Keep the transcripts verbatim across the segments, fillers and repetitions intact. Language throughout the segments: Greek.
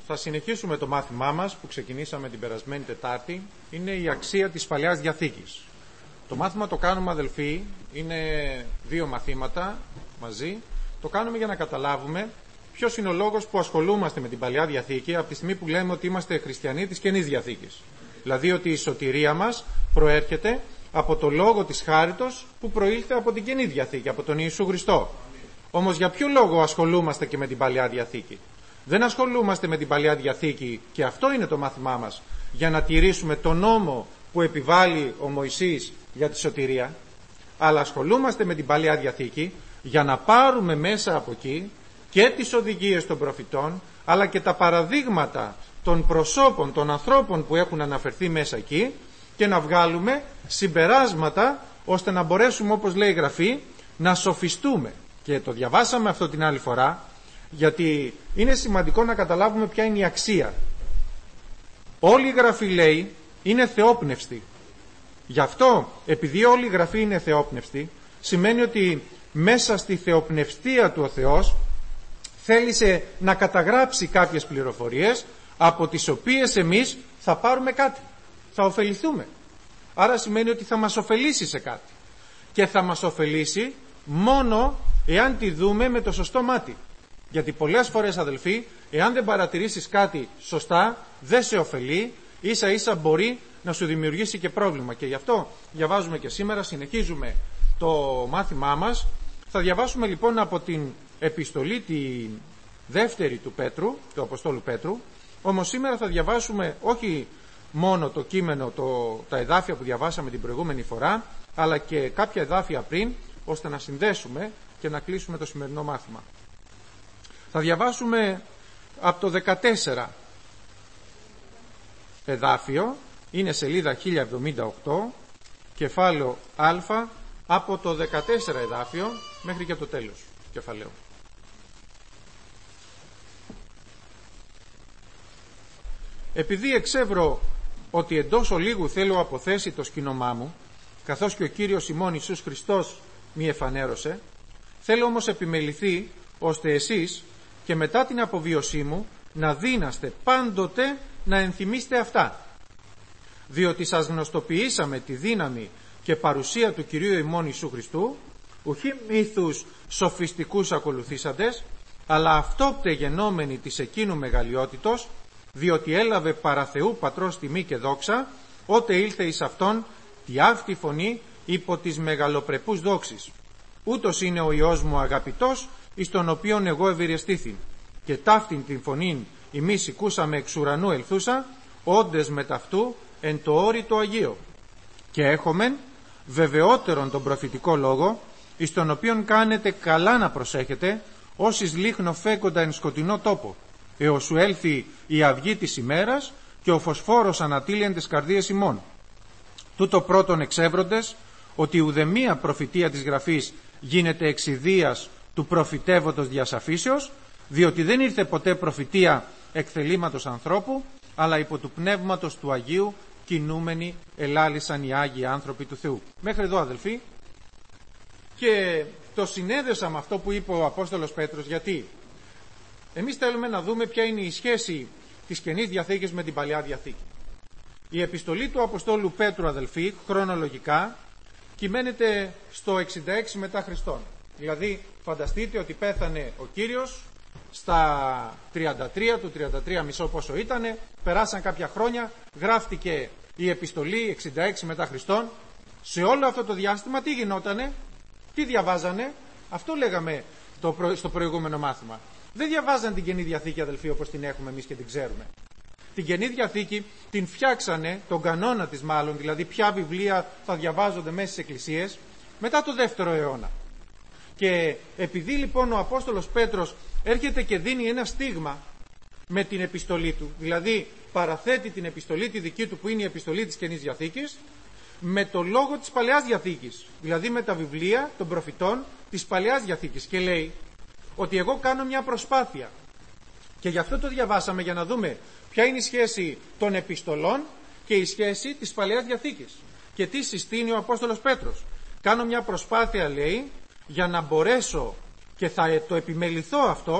θα συνεχίσουμε το μάθημά μας που ξεκινήσαμε την περασμένη Τετάρτη. Είναι η αξία της Παλαιάς Διαθήκης. Το μάθημα το κάνουμε, αδελφοί, είναι δύο μαθήματα μαζί. Το κάνουμε για να καταλάβουμε ποιος είναι ο λόγος που ασχολούμαστε με την Παλαιά Διαθήκη από τη στιγμή που λέμε ότι είμαστε χριστιανοί της Καινής Διαθήκης. Δηλαδή ότι η σωτηρία μας προέρχεται από το λόγο της χάριτος που προήλθε από την Καινή Διαθήκη, από τον Ιησού Χριστό. Όμως για ποιο λόγο ασχολούμαστε και με την Παλαιά Διαθήκη? Δεν ασχολούμαστε με την Παλαιά Διαθήκη, και αυτό είναι το μάθημά μας, για να τηρήσουμε τον νόμο που επιβάλλει ο Μωυσής για τη σωτηρία, αλλά ασχολούμαστε με την Παλαιά Διαθήκη για να πάρουμε μέσα από εκεί και τις οδηγίες των προφητών, αλλά και τα παραδείγματα των προσώπων, των ανθρώπων που έχουν αναφερθεί μέσα εκεί, και να βγάλουμε συμπεράσματα ώστε να μπορέσουμε, όπως λέει η Γραφή, να σοφιστούμε. Και το διαβάσαμε αυτό την άλλη φορά, γιατί είναι σημαντικό να καταλάβουμε ποια είναι η αξία. Όλη η Γραφή, λέει, είναι θεόπνευστη. Γι' αυτό, επειδή όλη η Γραφή είναι θεόπνευστη, σημαίνει ότι μέσα στη θεοπνευστία του ο Θεός θέλησε να καταγράψει κάποιες πληροφορίες από τις οποίες εμείς θα πάρουμε κάτι, θα ωφεληθούμε. Άρα σημαίνει ότι θα μας ωφελήσει σε κάτι, και θα μας ωφελήσει μόνο εάν τη δούμε με το σωστό μάτι. Γιατί πολλές φορές, αδελφοί, εάν δεν παρατηρήσεις κάτι σωστά, δεν σε ωφελεί, ίσα ίσα μπορεί να σου δημιουργήσει και πρόβλημα. Και γι' αυτό διαβάζουμε και σήμερα, συνεχίζουμε το μάθημά μας. Θα διαβάσουμε λοιπόν από την επιστολή τη δεύτερη του Πέτρου, του Αποστόλου Πέτρου. Όμως σήμερα θα διαβάσουμε όχι μόνο το κείμενο, το, τα εδάφια που διαβάσαμε την προηγούμενη φορά, αλλά και κάποια εδάφια πριν, ώστε να συνδέσουμε και να κλείσουμε το σημερινό μάθημα. Θα διαβάσουμε από το δεκατέσσερα εδάφιο, είναι σελίδα χίλια εβδομήντα οκτώ, κεφάλαιο Α, από το δεκατέσσερα εδάφιο μέχρι και το τέλος του κεφαλαίου. Επειδή εξεύρω ότι εντός ολίγου θέλω αποθέσει το σκήνομά μου, καθώς και ο Κύριος ημών Ιησούς Χριστός μη εφανέρωσε, θέλω όμως επιμεληθεί, ώστε εσείς και μετά την αποβίωσή μου να δύναστε πάντοτε να ενθυμίστε αυτά. Διότι σας γνωστοποιήσαμε τη δύναμη και παρουσία του Κυρίου ημών Ιησού Χριστού, ουχή μύθους σοφιστικούς ακολουθήσαντες, αλλά αυτόπτε γενόμενοι της εκείνου μεγαλειότητος, διότι έλαβε παρά Θεού Πατρός τιμή και δόξα, ότε ήλθε εις αυτόν τη αυτή φωνή υπό της μεγαλοπρεπούς δόξης. Ούτως είναι ο Υιός μου αγαπητός, εις τον οποίον εγώ ευηρεστήθην, και ταύτην την φωνήν ημείς οικούσαμε εξ ουρανού ελθούσα, όντες με ταυτού εν το όρι το Αγίο. Και έχομεν βεβαιότερον τον προφητικό λόγο, εις τον οποίον κάνετε καλά να προσέχετε, όσοι λίχνο φέκοντα εν σκοτεινό τόπο, έως σου έλθει η αυγή της ημέρας και ο φωσφόρος ανατείλεν τις καρδίες ημών. Τούτο πρώτον εξεύροντες, ότι ουδεμία προφητεία της Γραφής γίνεται εξ ιδείας του προφητεύοντος διασαφήσεως, διότι δεν ήρθε ποτέ προφητεία εκθελήματος ανθρώπου, αλλά υπό του πνεύματος του Αγίου κινούμενοι ελάλησαν οι Άγιοι άνθρωποι του Θεού. Μέχρι εδώ, αδελφοί, και το συνέδεσα με αυτό που είπε ο Απόστολος Πέτρος, γιατί εμείς θέλουμε να δούμε ποια είναι η σχέση της Καινής Διαθήκης με την Παλαιά Διαθήκη. Η επιστολή του Αποστόλου Πέτρου, αδελφοί, χρονολογικά κυμαίνεται στο εξήντα έξι μετά Χριστόν. Δηλαδή φανταστείτε ότι πέθανε ο Κύριος στα τριάντα τρία, του τριάντα τρία μισό πόσο ήτανε, περάσαν κάποια χρόνια, γράφτηκε η επιστολή εξήντα έξι μετά Χριστόν. Σε όλο αυτό το διάστημα τι γινότανε, τι διαβάζανε? Αυτό λέγαμε το προ... στο προηγούμενο μάθημα. Δεν διαβάζαν την Καινή Διαθήκη, αδελφοί, όπως την έχουμε εμείς και την ξέρουμε. Την Καινή Διαθήκη την φτιάξανε, τον κανόνα της μάλλον, δηλαδή ποια βιβλία θα διαβάζονται μέσα στις εκκλησίες, μετά το δεύτερο αιώνα. Και επειδή λοιπόν ο Απόστολος Πέτρος έρχεται και δίνει ένα στίγμα με την επιστολή του, δηλαδή παραθέτει την επιστολή τη δική του που είναι η επιστολή της Καινής Διαθήκης, με το λόγο της Παλαιάς Διαθήκης, δηλαδή με τα βιβλία των προφητών της Παλαιάς Διαθήκης, και λέει ότι εγώ κάνω μια προσπάθεια, και γι' αυτό το διαβάσαμε, για να δούμε ποια είναι η σχέση των επιστολών και η σχέση της Παλαιάς Διαθήκης και τι συστήνει ο Απόστολος Πέτρος. Κάνω μια προσπάθεια, λέει, για να μπορέσω, και θα το επιμεληθώ αυτό,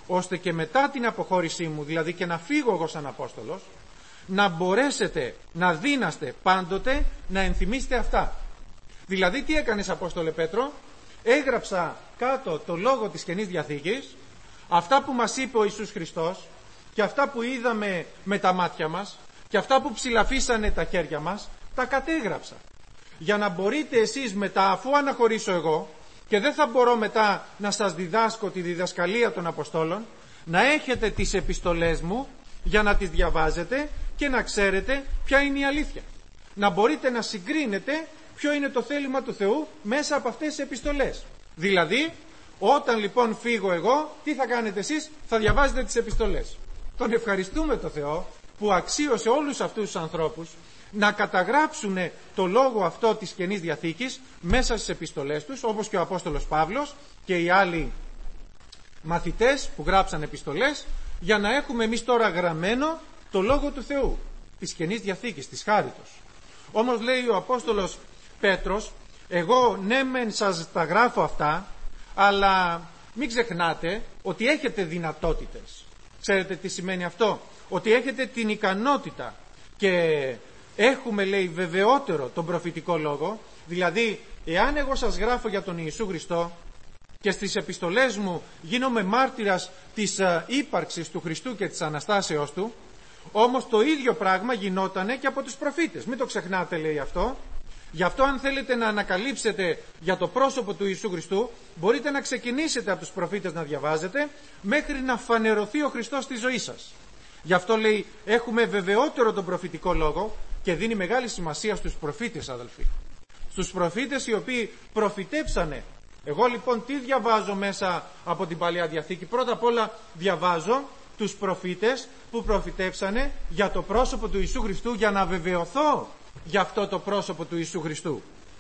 ώστε και μετά την αποχώρησή μου, δηλαδή και να φύγω εγώ σαν Απόστολος, να μπορέσετε να δύναστε πάντοτε να ενθυμίστε αυτά. Δηλαδή τι έκανες, Απόστολε Πέτρο? Έγραψα κάτω το λόγο της Καινής Διαθήκης, αυτά που μας είπε ο Ιησούς Χριστός και αυτά που είδαμε με τα μάτια μας και αυτά που ψηλαφίσανε τα χέρια μας, τα κατέγραψα. Για να μπορείτε εσείς μετά, αφού αναχωρήσω εγώ και δεν θα μπορώ μετά να σας διδάσκω τη διδασκαλία των Αποστόλων, να έχετε τις επιστολές μου για να τις διαβάζετε και να ξέρετε ποια είναι η αλήθεια. Να μπορείτε να συγκρίνετε ποιο είναι το θέλημα του Θεού μέσα από αυτές τις επιστολές. Δηλαδή, όταν λοιπόν φύγω εγώ, τι θα κάνετε εσείς? Θα διαβάζετε τις επιστολές. Τον ευχαριστούμε το Θεό που αξίωσε όλους αυτούς τους ανθρώπους να καταγράψουν το λόγο αυτό της Καινής Διαθήκης μέσα στις επιστολές τους, όπως και ο Απόστολος Παύλος και οι άλλοι μαθητές που γράψαν επιστολές, για να έχουμε εμείς τώρα γραμμένο το λόγο του Θεού, της Καινής Διαθήκης, της χάριτος. Όμως λέει ο Απόστολος Πέτρος, εγώ ναι μεν σας τα γράφω αυτά, αλλά μην ξεχνάτε ότι έχετε δυνατότητες. Ξέρετε τι σημαίνει αυτό? Ότι έχετε την ικανότητα και έχουμε, λέει, βεβαιότερο τον προφητικό λόγο. Δηλαδή, εάν εγώ σας γράφω για τον Ιησού Χριστό και στις επιστολές μου γίνομαι μάρτυρας της ύπαρξης του Χριστού και της Αναστάσεως Του, όμως το ίδιο πράγμα γινότανε και από τους προφήτες. Μην το ξεχνάτε, λέει αυτό. Γι' αυτό αν θέλετε να ανακαλύψετε για το πρόσωπο του Ιησού Χριστού, μπορείτε να ξεκινήσετε από τους προφήτες να διαβάζετε μέχρι να φανερωθεί ο Χριστός στη ζωή σας. Γι' αυτό λέει έχουμε βεβαιότερο τον προφητικό λόγο και δίνει μεγάλη σημασία στους προφήτες, αδελφοί. Στους προφήτες οι οποίοι προφητέψανε. Εγώ λοιπόν τι διαβάζω μέσα από την Παλαιά Διαθήκη? Πρώτα απ' όλα διαβάζω τους προφήτες που προφητέψανε για το πρόσωπο του Ιησού Χριστού, για να βεβαιωθώ για αυτό το πρόσωπο του Ιησού Χριστού,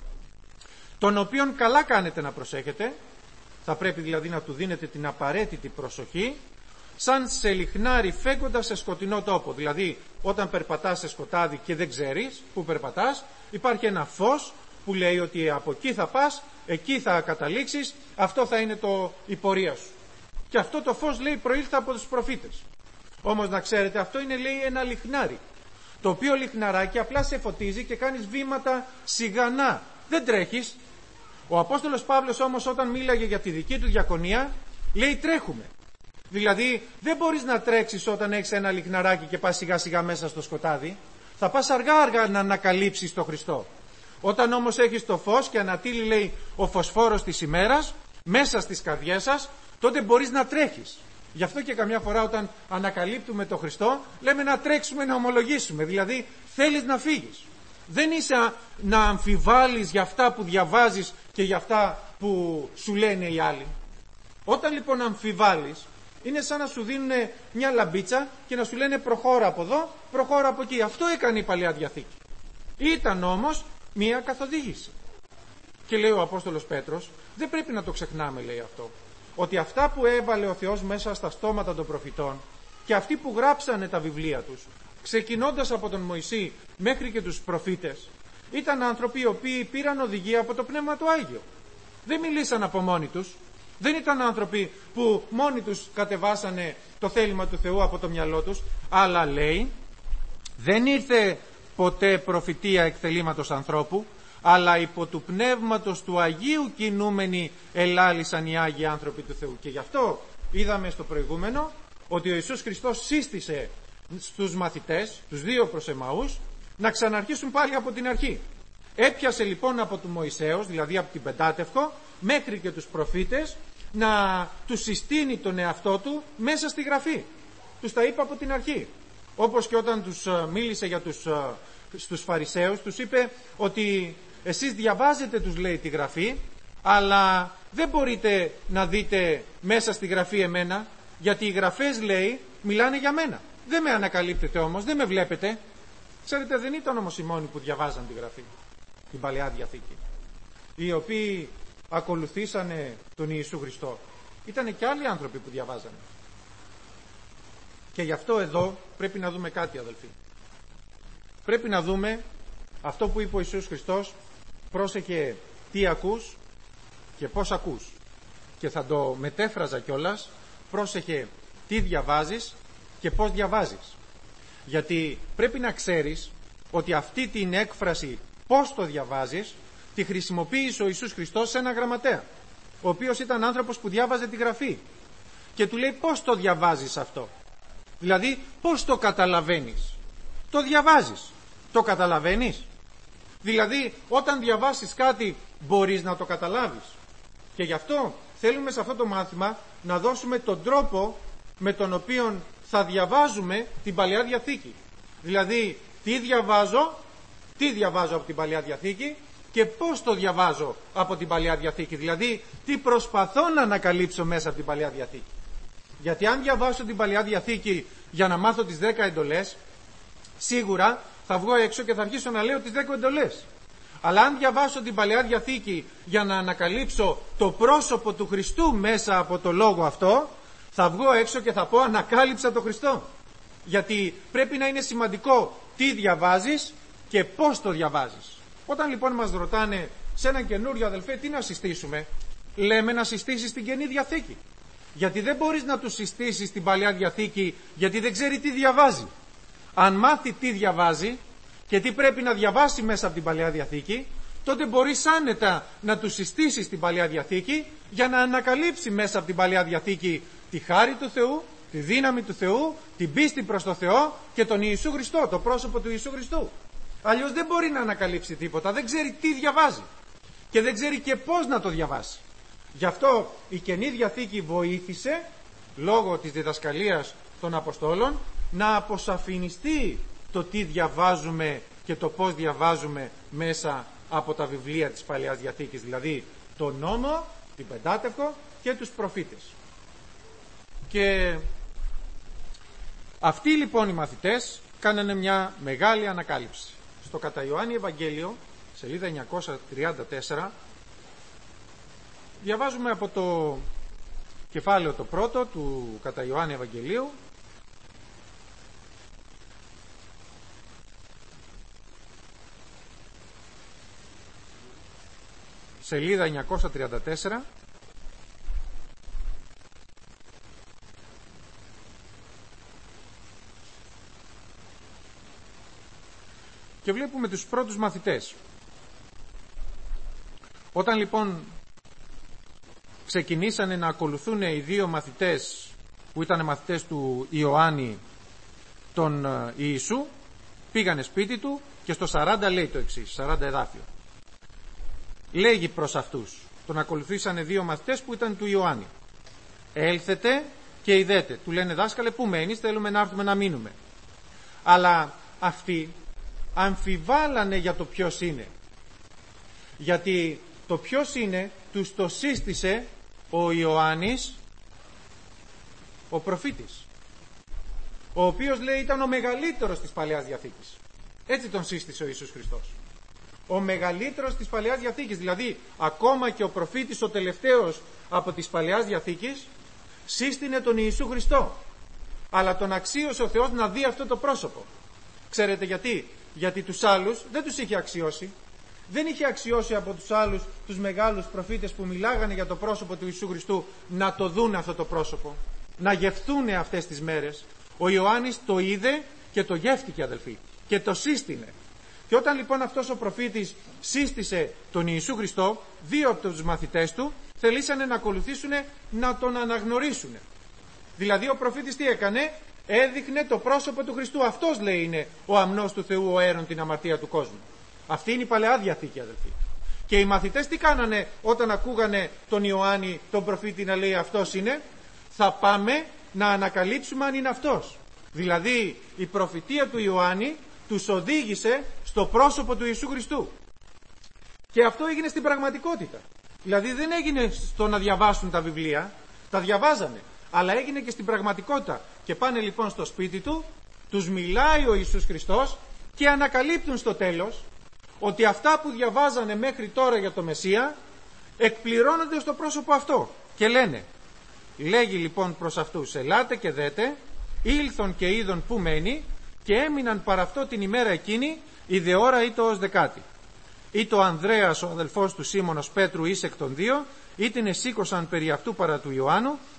τον οποίον καλά κάνετε να προσέχετε. Θα πρέπει δηλαδή να του δίνετε την απαραίτητη προσοχή, σαν σε λιχνάρι φέγγοντας σε σκοτεινό τόπο. Δηλαδή όταν περπατάς σε σκοτάδι και δεν ξέρεις που περπατάς, υπάρχει ένα φως που λέει ότι από εκεί θα πας, εκεί θα καταλήξεις, αυτό θα είναι το, η πορεία σου. Και αυτό το φως, λέει, προήλθε από τους προφήτες. Όμως να ξέρετε, αυτό είναι, λέει, ένα λιχνάρι, το οποίο λιχναράκι απλά σε φωτίζει και κάνεις βήματα σιγανά, δεν τρέχεις. Ο Απόστολος Παύλος όμως όταν μίλαγε για τη δική του διακονία, λέει τρέχουμε. Δηλαδή δεν μπορείς να τρέξεις όταν έχεις ένα λιχναράκι και πας σιγά σιγά μέσα στο σκοτάδι. Θα πας αργά αργά να ανακαλύψεις τον Χριστό. Όταν όμως έχεις το φως και ανατείλει, λέει, ο φωσφόρος της ημέρας μέσα στις καρδιές σας, τότε μπορείς να τρέχεις. Γι' αυτό και καμιά φορά όταν ανακαλύπτουμε τον Χριστό λέμε να τρέξουμε, να ομολογήσουμε. Δηλαδή θέλεις να φύγεις. Δεν είσαι να αμφιβάλλεις για αυτά που διαβάζεις και για αυτά που σου λένε οι άλλοι. Όταν λοιπόν αμφιβάλλεις, είναι σαν να σου δίνουν μια λαμπίτσα και να σου λένε προχώρα από εδώ, προχώρα από εκεί. Αυτό έκανε η Παλαιά Διαθήκη. Ήταν όμως μια καθοδήγηση. Και λέει ο Απόστολος Πέτρος, δεν πρέπει να το ξεχνάμε, λέει αυτό, ότι αυτά που έβαλε ο Θεός μέσα στα στόματα των προφητών και αυτοί που γράψανε τα βιβλία τους, ξεκινώντας από τον Μωυσή μέχρι και τους προφήτες, ήταν άνθρωποι οι οποίοι πήραν οδηγία από το Πνεύμα του Άγιο. Δεν μιλήσαν από μόνοι τους. Δεν ήταν άνθρωποι που μόνοι τους κατεβάσανε το θέλημα του Θεού από το μυαλό τους, αλλά λέει δεν ήρθε ποτέ προφητεία εκ θελήματος ανθρώπου, αλλά υπό του Πνεύματος του Αγίου κινούμενοι ελάλησαν οι Άγιοι άνθρωποι του Θεού. Και γι' αυτό είδαμε στο προηγούμενο ότι ο Ιησούς Χριστός σύστησε στους μαθητές, τους δύο προς Εμαούς, να ξαναρχίσουν πάλι από την αρχή. Έπιασε λοιπόν από του Μωυσέως, δηλαδή από την Πεντάτευκο, μέχρι και τους προφήτες, να τους συστήνει τον εαυτό του μέσα στη Γραφή. Τους τα είπε από την αρχή. Όπως και όταν τους μίλησε για τους, στους Φαρισαίους, τους είπε ότι εσείς διαβάζετε, τους λέει, τη Γραφή, αλλά δεν μπορείτε να δείτε μέσα στη Γραφή εμένα, γιατί οι Γραφές, λέει, μιλάνε για μένα. Δεν με ανακαλύπτετε όμως, δεν με βλέπετε. Ξέρετε, δεν ήταν όμως οι μόνοι που διαβάζαν τη Γραφή, την Παλαιά Διαθήκη, οι οποίοι ακολουθήσανε τον Ιησού Χριστό. Ήτανε και άλλοι άνθρωποι που διαβάζανε. Και γι' αυτό εδώ πρέπει να δούμε κάτι, αδελφοί. Πρέπει να δούμε αυτό που είπε ο Ιησούς Χριστός, πρόσεχε τι ακούς και πώς ακούς. Και θα το μετέφραζα κιόλας, πρόσεχε τι διαβάζεις και πώς διαβάζεις. Γιατί πρέπει να ξέρεις ότι αυτή την έκφραση πώς το διαβάζεις τη χρησιμοποίησε ο Ιησούς Χριστός σε ένα γραμματέα, ο οποίος ήταν άνθρωπος που διάβαζε τη Γραφή, και του λέει πώς το διαβάζεις αυτό. Δηλαδή πώς το καταλαβαίνεις. Το διαβάζεις. Το καταλαβαίνεις. Δηλαδή όταν διαβάσεις κάτι μπορείς να το καταλάβεις. Και γι' αυτό θέλουμε σε αυτό το μάθημα να δώσουμε τον τρόπο με τον οποίο θα διαβάζουμε την Παλαιά Διαθήκη. Δηλαδή τι διαβάζω, τι διαβάζω από την Παλαιά Διαθήκη και πώς το διαβάζω από την Παλαιά Διαθήκη. Δηλαδή τι προσπαθώ να ανακαλύψω μέσα από την Παλαιά Διαθήκη. Γιατί αν διαβάσω την Παλαιά Διαθήκη για να μάθω τις δέκα εντολές, σίγουρα θα βγω έξω και θα αρχίσω να λέω τις δέκα εντολές. Αλλά αν διαβάσω την Παλαιά Διαθήκη για να ανακαλύψω το πρόσωπο του Χριστού μέσα από το λόγο αυτό, θα βγω έξω και θα πω ανακάλυψα το Χριστό. Γιατί πρέπει να είναι σημαντικό τι διαβάζεις και πώς το διαβάζεις. Όταν λοιπόν μας ρωτάνε σε έναν καινούριο αδελφέ τι να συστήσουμε, λέμε να συστήσεις την Καινή Διαθήκη. Γιατί δεν μπορείς να του συστήσεις την Παλαιά Διαθήκη γιατί δεν ξέρει τι διαβάζει. Αν μάθει τι διαβάζει και τι πρέπει να διαβάσει μέσα από την Παλαιά Διαθήκη, τότε μπορείς άνετα να του συστήσεις την Παλαιά Διαθήκη για να ανακαλύψει μέσα από την Παλαιά Διαθήκη τη χάρη του Θεού, τη δύναμη του Θεού, την πίστη προς το Θεό και τον Ιησού Χριστό, το πρόσωπο του Ιησού Χριστού. Αλλιώς δεν μπορεί να ανακαλύψει τίποτα, δεν ξέρει τι διαβάζει και δεν ξέρει και πώς να το διαβάσει. Γι' αυτό η Καινή Διαθήκη βοήθησε, λόγω της διδασκαλίας των Αποστόλων, να αποσαφινιστεί το τι διαβάζουμε και το πώς διαβάζουμε μέσα από τα βιβλία της Παλαιάς Διαθήκης, δηλαδή τον νόμο, την Πεντάτευκο και τους προφήτες. Και αυτοί λοιπόν οι μαθητές κάνανε μια μεγάλη ανακάλυψη. Στο κατά Ιωάννη Ευαγγέλιο, σελίδα εννιακόσια τριάντα τέσσερα, διαβάζουμε από το κεφάλαιο το πρώτο του κατά Ιωάννη Ευαγγελίου, σελίδα εννιακόσια τριάντα τέσσερα, και βλέπουμε τους πρώτους μαθητές. Όταν λοιπόν ξεκινήσανε να ακολουθούν οι δύο μαθητές που ήταν μαθητές του Ιωάννη τον Ιησού, πήγανε σπίτι του και στο σαράντα λέει το εξής, σαράντα εδάφιο. Λέγει προς αυτούς, τον ακολουθήσανε δύο μαθητές που ήταν του Ιωάννη. Έλθετε και ειδέτε. Του λένε δάσκαλε, πού μένεις, θέλουμε να έρθουμε να μείνουμε. Αλλά αυτοί αμφιβάλλανε για το ποιος είναι. Γιατί το ποιος είναι τους το σύστησε ο Ιωάννης, ο προφήτης, ο οποίος λέει ήταν ο μεγαλύτερος της Παλαιάς Διαθήκης. Έτσι τον σύστησε ο Ιησούς Χριστός. Ο μεγαλύτερος της Παλαιάς Διαθήκης, δηλαδή ακόμα και ο προφήτης ο τελευταίος από της Παλαιάς Διαθήκης σύστηνε τον Ιησού Χριστό. Αλλά τον αξίωσε ο Θεός να δει αυτό το πρόσωπο. Ξέρετε γιατί? Γιατί τους άλλους δεν τους είχε αξιώσει. Δεν είχε αξιώσει από τους άλλους τους μεγάλους προφήτες που μιλάγανε για το πρόσωπο του Ιησού Χριστού να το δουν αυτό το πρόσωπο, να γευθούν αυτές τις μέρες. Ο Ιωάννης το είδε και το γεύτηκε, αδελφοί, και το σύστηνε. Και όταν λοιπόν αυτός ο προφήτης σύστησε τον Ιησού Χριστό, δύο από τους μαθητές του θελήσανε να ακολουθήσουν να τον αναγνωρίσουν. Δηλαδή ο προφήτης τι έκανε? Έδειχνε το πρόσωπο του Χριστού. Αυτός λέει είναι ο αμνός του Θεού, ο αίρον την αμαρτία του κόσμου. Αυτή είναι η Παλαιά Διαθήκη, αδελφοί. Και οι μαθητές τι κάνανε όταν ακούγανε τον Ιωάννη, τον προφήτη, να λέει αυτός είναι? Θα πάμε να ανακαλύψουμε αν είναι αυτός. Δηλαδή η προφητεία του Ιωάννη τους οδήγησε στο πρόσωπο του Ιησού Χριστού. Και αυτό έγινε στην πραγματικότητα. Δηλαδή δεν έγινε στο να διαβάσουν τα βιβλία, τα διαβάζανε, αλλά έγινε και στην πραγματικότητα. Και πάνε λοιπόν στο σπίτι του, τους μιλάει ο Ιησούς Χριστός και ανακαλύπτουν στο τέλος ότι αυτά που διαβάζανε μέχρι τώρα για το Μεσσία εκπληρώνονται στο πρόσωπο αυτό. Και λένε, λέγει λοιπόν προς αυτούς, ελάτε και δέτε, ήλθον και είδον που μένει, και έμειναν παρά αυτό την ημέρα εκείνη, η ώρα ή το ως δεκάτη. Ή το Ανδρέας ο αδελφός του Σίμωνος Πέτρου εις εκ των δύο, ήτινε σήκωσαν περί αυτού παρά του Ιωάννου,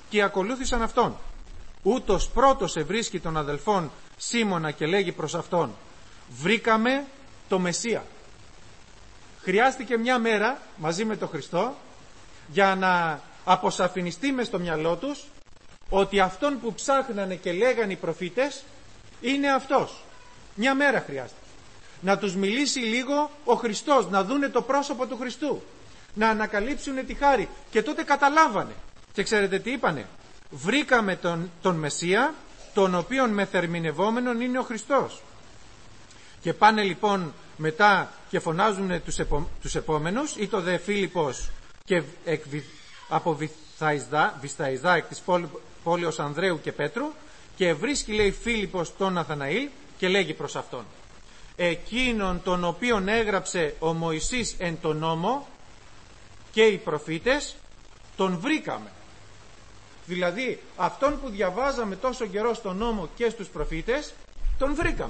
και ακολούθησαν αυτόν. Ούτως πρώτος ευρίσκει των αδελφών Σίμωνα και λέγει προς αυτόν: βρήκαμε το Μεσσία. Χρειάστηκε μια μέρα μαζί με τον Χριστό για να αποσαφινιστεί μες στο μυαλό τους ότι αυτόν που ψάχνανε και λέγανε οι προφήτες είναι αυτός. Μια μέρα χρειάστηκε. Να τους μιλήσει λίγο ο Χριστός, να δούνε το πρόσωπο του Χριστού, να ανακαλύψουν τη χάρη. Και τότε καταλάβανε. Και ξέρετε τι είπανε? Βρήκαμε τον, τον Μεσσία, τον οποίον μεθερμινευόμενον είναι ο Χριστός. Και πάνε λοιπόν μετά και φωνάζουν τους, επο, τους επόμενους, ή το δε Φίλιππος και εκ, από Βυθσαϊδά εκ της πόλη, πόλεως Ανδρέου και Πέτρου, και βρίσκει, λέει, Φίλιππος τον Ναθαναήλ και λέγει προς αυτόν: εκείνον τον οποίον έγραψε ο Μωυσής εν τον νόμο και οι προφήτες, τον βρήκαμε. Δηλαδή αυτόν που διαβάζαμε τόσο καιρό στον νόμο και στους προφήτες, τον βρήκαμε.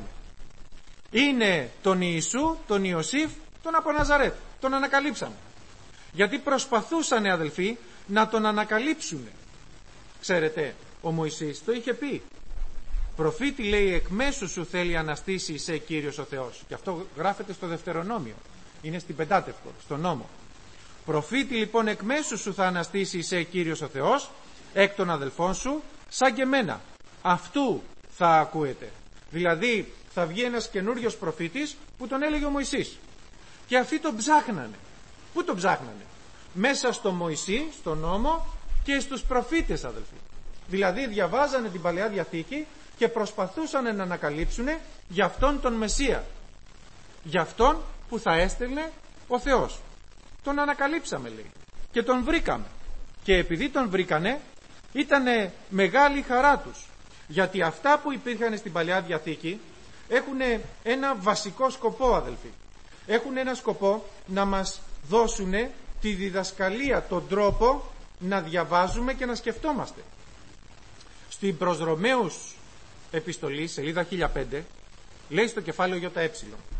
Είναι τον Ιησού, τον Ιωσήφ, τον από Ναζαρέτ. Τον ανακαλύψαμε. Γιατί προσπαθούσανε, αδελφοί, να τον ανακαλύψουνε. Ξέρετε, ο Μωυσής το είχε πει. Προφήτη, λέει, εκ μέσου σου θέλει αναστήσει σε Κύριος ο Θεός. Και αυτό γράφεται στο Δευτερονόμιο. Είναι στην Πεντάτευκο, στο νόμο. Προφήτη λοιπόν εκ μέσου σου θα αναστήσει σε Κύριος ο Θεός, εκ των αδελφών σου, σαν και μένα. Αυτού θα ακούετε. Δηλαδή θα βγει ένας καινούριος προφήτης που τον έλεγε ο Μωυσής. Και αυτοί τον ψάχνανε. Πού τον ψάχνανε? Μέσα στο Μωυσή, στο νόμο και στους προφήτες, αδελφοί. Δηλαδή διαβάζανε την Παλαιά Διαθήκη και προσπαθούσαν να ανακαλύψουν για αυτόν τον Μεσσία, για αυτόν που θα έστελνε ο Θεός. Τον ανακαλύψαμε, λέει, και τον βρήκαμε. Και επειδή τον βρήκανε, ήτανε μεγάλη χαρά τους, γιατί αυτά που υπήρχαν στην Παλαιά Διαθήκη έχουν ένα βασικό σκοπό, αδελφοί. Έχουν ένα σκοπό να μας δώσουν τη διδασκαλία, τον τρόπο να διαβάζουμε και να σκεφτόμαστε. Στην προς Ρωμαίους επιστολή, σελίδα χίλια πέντε, λέει στο κεφάλαιο ΙΕ: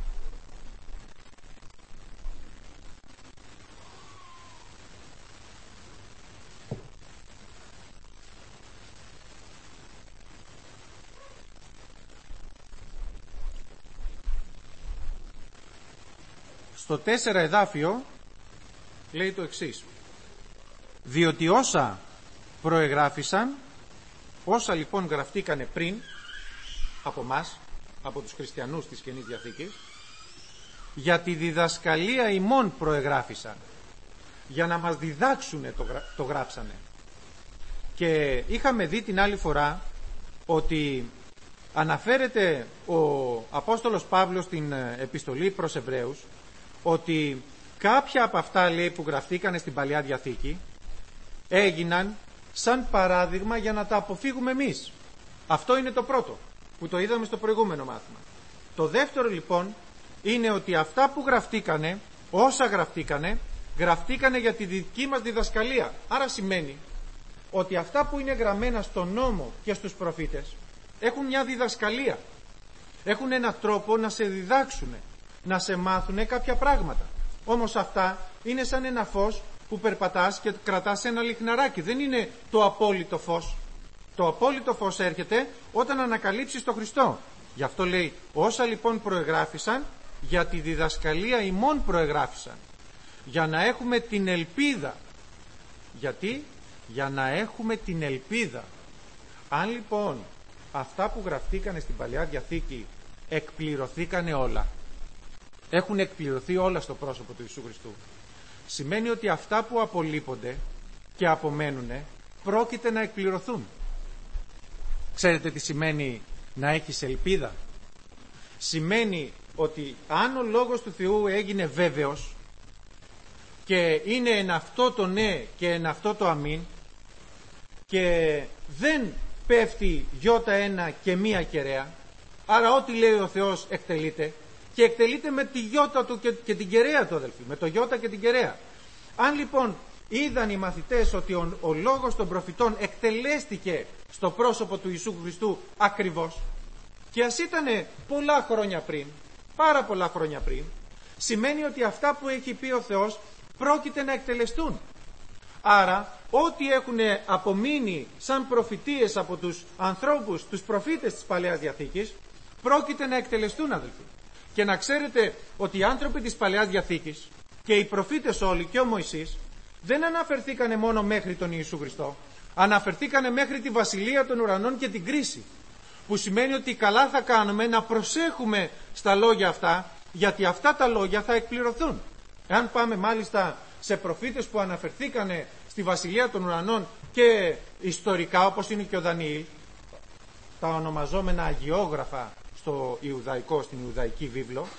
στο τέσσερα εδάφιο λέει το εξής: διότι όσα προεγράφησαν, όσα λοιπόν γραφτήκανε πριν από μας, από τους χριστιανούς της Καινής Διαθήκης, για τη διδασκαλία ημών προεγράφησαν, για να μας διδάξουνε το, γρα... το γράψανε. Και είχαμε δει την άλλη φορά ότι αναφέρεται ο Απόστολος Παύλος στην επιστολή προς Εβραίους ότι κάποια από αυτά, λέει, που γραφτήκανε στην Παλαιά Διαθήκη έγιναν σαν παράδειγμα για να τα αποφύγουμε εμείς. Αυτό είναι το πρώτο που το είδαμε στο προηγούμενο μάθημα. Το δεύτερο λοιπόν είναι ότι αυτά που γραφτήκανε, όσα γραφτήκανε, γραφτήκανε για τη δική μας διδασκαλία. Άρα σημαίνει ότι αυτά που είναι γραμμένα στον νόμο και στους προφήτες έχουν μια διδασκαλία. Έχουν έναν τρόπο να σε διδάξουν, να σε μάθουν κάποια πράγματα. Όμως αυτά είναι σαν ένα φως που περπατάς και κρατάς ένα λιχναράκι. Δεν είναι το απόλυτο φως. Το απόλυτο φως έρχεται όταν ανακαλύψεις τον Χριστό. Γι' αυτό λέει: όσα λοιπόν προεγράφησαν, για τη διδασκαλία ημών προεγράφησαν, για να έχουμε την ελπίδα. Γιατί? Για να έχουμε την ελπίδα. Αν λοιπόν αυτά που γραφτήκανε στην Παλαιά Διαθήκη εκπληρωθήκανε όλα, έχουν εκπληρωθεί όλα στο πρόσωπο του Ιησού Χριστού, σημαίνει ότι αυτά που απολείπονται και απομένουνε πρόκειται να εκπληρωθούν. Ξέρετε τι σημαίνει να έχεις ελπίδα? Σημαίνει ότι αν ο Λόγος του Θεού έγινε βέβαιος και είναι εν αυτό το ναι και εν αυτό το αμήν και δεν πέφτει γιώτα ένα και μία κεραία, άρα ό,τι λέει ο Θεός εκτελείται, και εκτελείται με τη γιώτα του και, και την κεραία του, αδελφοί, με το γιώτα και την κεραία. Αν λοιπόν είδαν οι μαθητές ότι ο, ο λόγος των προφητών εκτελέστηκε στο πρόσωπο του Ιησού Χριστού ακριβώς, και ας ήτανε πολλά χρόνια πριν, πάρα πολλά χρόνια πριν, σημαίνει ότι αυτά που έχει πει ο Θεός πρόκειται να εκτελεστούν. Άρα ό,τι έχουν απομείνει σαν προφητείες από τους ανθρώπους, τους προφήτες της Παλαιάς Διαθήκης, πρόκειται να εκτελεστούν, αδελφοί. Και να ξέρετε ότι οι άνθρωποι της Παλαιάς Διαθήκης και οι προφήτες όλοι και ο Μωυσής δεν αναφερθήκανε μόνο μέχρι τον Ιησού Χριστό, αναφερθήκανε μέχρι τη βασιλεία των ουρανών και την κρίση, που σημαίνει ότι καλά θα κάνουμε να προσέχουμε στα λόγια αυτά, γιατί αυτά τα λόγια θα εκπληρωθούν. Εάν πάμε μάλιστα σε προφήτες που αναφερθήκανε στη βασιλεία των ουρανών και ιστορικά, όπως είναι και ο Δανιήλ, τα ονομαζόμενα αγιόγραφα στο Ιουδαϊκό, στην Ιουδαϊκή βίβλο,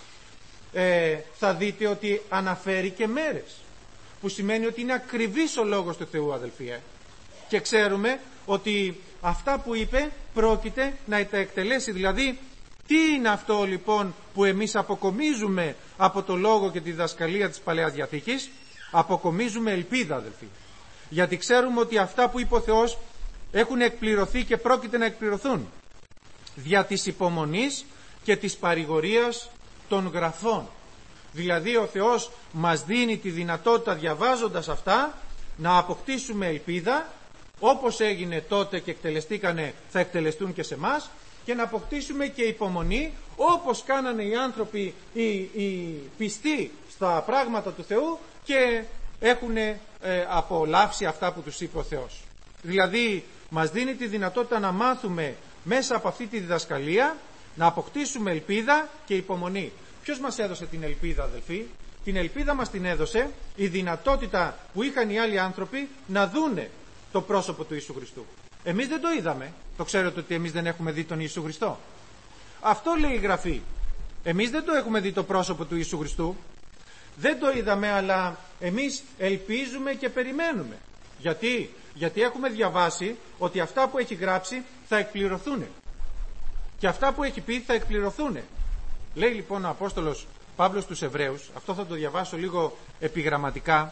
ε, θα δείτε ότι αναφέρει και μέρες, που σημαίνει ότι είναι ακριβής ο λόγος του Θεού, αδελφοί. Ε. Και ξέρουμε ότι αυτά που είπε πρόκειται να τα εκτελέσει. Δηλαδή, τι είναι αυτό λοιπόν που εμείς αποκομίζουμε από το λόγο και τη διδασκαλία της Παλαιάς Διαθήκης? Αποκομίζουμε ελπίδα, αδελφοί. Γιατί ξέρουμε ότι αυτά που είπε ο Θεός έχουν εκπληρωθεί και πρόκειται να εκπληρωθούν δια της υπομονής και της παρηγορίας των γραφών. Δηλαδή ο Θεός μας δίνει τη δυνατότητα, διαβάζοντας αυτά, να αποκτήσουμε ελπίδα, όπως έγινε τότε και εκτελεστήκανε, θα εκτελεστούν και σε εμάς, και να αποκτήσουμε και υπομονή, όπως κάνανε οι άνθρωποι οι, οι πιστοί στα πράγματα του Θεού και έχουν ε, απολαύσει αυτά που τους είπε ο Θεός. Δηλαδή μας δίνει τη δυνατότητα να μάθουμε μέσα από αυτή τη διδασκαλία, να αποκτήσουμε ελπίδα και υπομονή. Ποιος μας έδωσε την ελπίδα, αδελφοί? Την ελπίδα μας την έδωσε η δυνατότητα που είχαν οι άλλοι άνθρωποι να δούνε το πρόσωπο του Ιησού Χριστού. Εμείς δεν το είδαμε. Το ξέρετε ότι εμείς δεν έχουμε δει τον Ιησού Χριστό? Αυτό λέει η Γραφή. Εμείς δεν το έχουμε δει το πρόσωπο του Ιησού Χριστού. Δεν το είδαμε, αλλά εμείς ελπίζουμε και περιμένουμε. Γιατί? Γιατί έχουμε διαβάσει ότι αυτά που έχει γράψει θα εκπληρωθούν. Και αυτά που έχει πει θα εκπληρωθούν. Λέει λοιπόν ο Απόστολος Παύλος στους Εβραίους, αυτό θα το διαβάσω λίγο επιγραμματικά,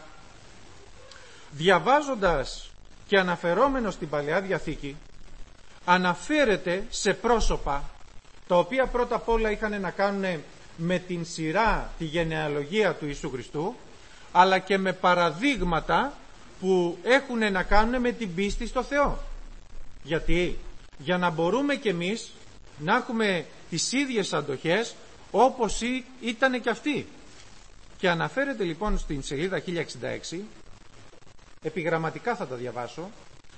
διαβάζοντας και αναφερόμενος στην Παλαιά Διαθήκη, αναφέρεται σε πρόσωπα τα οποία πρώτα απ' όλα είχαν να κάνουν με την σειρά, τη γενεαλογία του Ιησού Χριστού, αλλά και με παραδείγματα που έχουν να κάνουν με την πίστη στο Θεό. Γιατί? Για να μπορούμε κι εμείς να έχουμε τις ίδιες αντοχές όπως ήταν και αυτοί. Και αναφέρεται λοιπόν στην σελίδα χίλια εξήντα έξι, επιγραμματικά θα τα διαβάσω,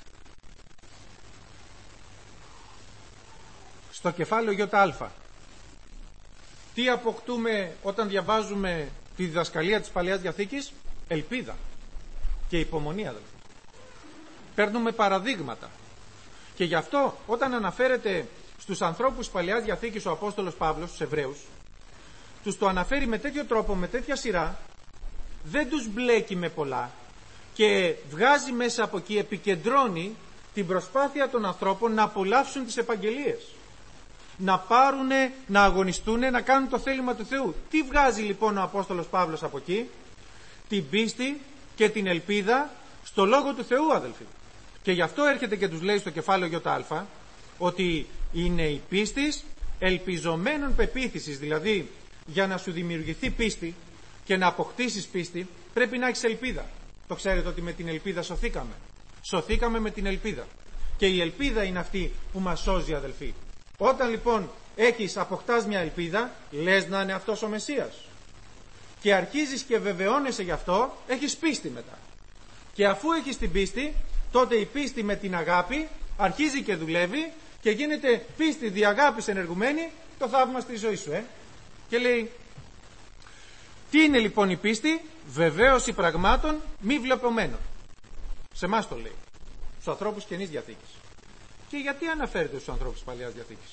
στο κεφάλαιο ΙΑ. Τι αποκτούμε όταν διαβάζουμε τη διδασκαλία της Παλαιάς Διαθήκης? Ελπίδα και υπομονή, αδελφοί. Παίρνουμε παραδείγματα. Και γι' αυτό όταν αναφέρεται στους ανθρώπους της Παλαιάς Διαθήκης ο Απόστολος Παύλος, στους Εβραίους, τους το αναφέρει με τέτοιο τρόπο, με τέτοια σειρά, δεν τους μπλέκει με πολλά και βγάζει μέσα από εκεί, επικεντρώνει την προσπάθεια των ανθρώπων να απολαύσουν τις επαγγελίες, να πάρουνε, να αγωνιστούνε, να κάνουν το θέλημα του Θεού. Τι βγάζει λοιπόν ο Απόστολος Παύλος από εκεί? Την πίστη και την ελπίδα στο Λόγο του Θεού, αδελφοί. Και γι' αυτό έρχεται και τους λέει στο κεφάλαιο ΙΑ ότι είναι η πίστης ελπιζομένων πεποίθησης. Δηλαδή για να σου δημιουργηθεί πίστη και να αποκτήσεις πίστη πρέπει να έχεις ελπίδα. Το ξέρετε ότι με την ελπίδα σωθήκαμε. Σωθήκαμε με την ελπίδα. Και η ελπίδα είναι αυτή που μας σώζει, αδελφοί. Όταν λοιπόν έχεις, αποκτάς μια ελπίδα, λες να είναι αυτός ο Μεσσίας. Και αρχίζεις και βεβαιώνεσαι γι' αυτό, έχεις πίστη μετά. Και αφού έχεις την πίστη, τότε η πίστη με την αγάπη αρχίζει και δουλεύει και γίνεται πίστη δι' αγάπης ενεργουμένη, το θαύμα στη ζωή σου. Ε? Και λέει, τι είναι λοιπόν η πίστη? Βεβαίωση πραγμάτων μη βλεπωμένων. Σε εμάς το λέει. Στους ανθρώπους Καινής Διαθήκης. Και γιατί αναφέρεται στους ανθρώπους της Παλαιάς Διαθήκης?